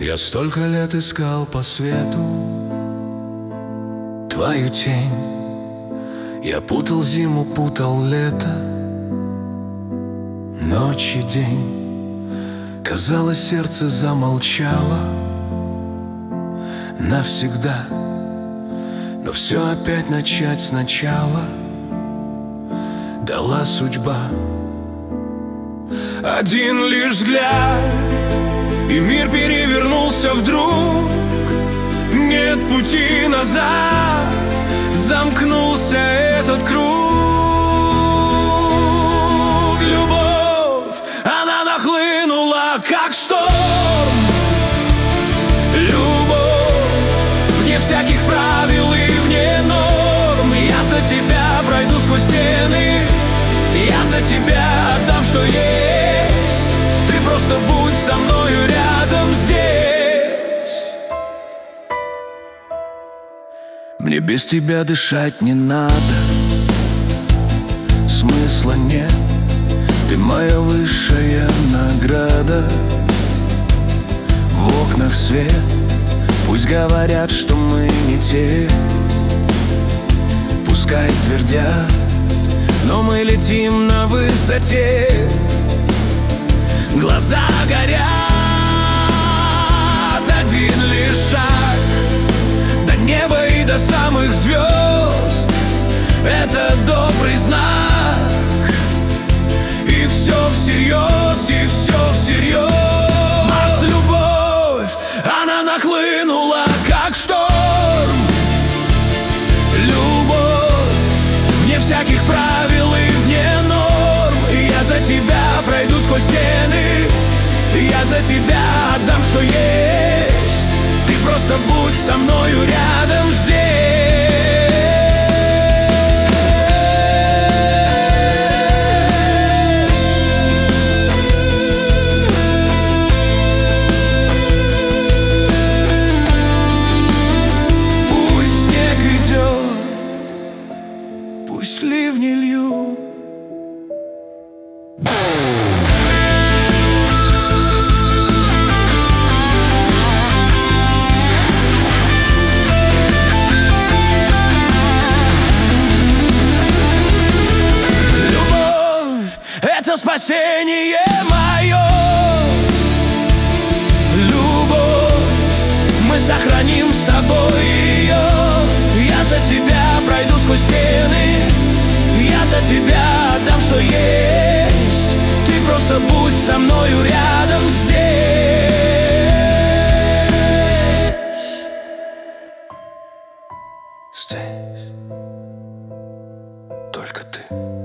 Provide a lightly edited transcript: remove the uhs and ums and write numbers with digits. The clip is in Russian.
Я столько лет искал по свету твою тень. Я путал зиму, путал лето, ночь и день. Казалось, сердце замолчало навсегда, но все опять начать сначала дала судьба. Один лишь взгляд, и мир перевернулся вдруг. Нет пути назад, замкнулся этот круг. Любовь, она нахлынула, как шторм. Любовь, вне всяких правил и вне норм. Я за тебя пройду сквозь стены, я за тебя отдам, что есть. Ты просто будь со мною рядом здесь. Мне без тебя дышать не надо, смысла нет. Ты моя высшая награда. В окнах свет, пусть говорят, что мы не те, пускай твердят, но мы летим на высоте. Глаза горят, один лишь шаг до неба и до самых звезд. Это добрый знак, и все всерьез, и все всерьез. Нас любовь, она нахлынула, как шторм. Любовь, вне всяких правил и вне норм. Я за тебя пройду сквозь стены, я за тебя отдам, что есть. Ты просто будь со мною рядом здесь. Пусть снег идет, пусть ливни льют. Это спасение мое. Любовь, мы сохраним с тобой ее. Я за тебя пройду сквозь стены, я за тебя отдам, что есть. Ты просто будь со мною рядом здесь. Здесь только ты.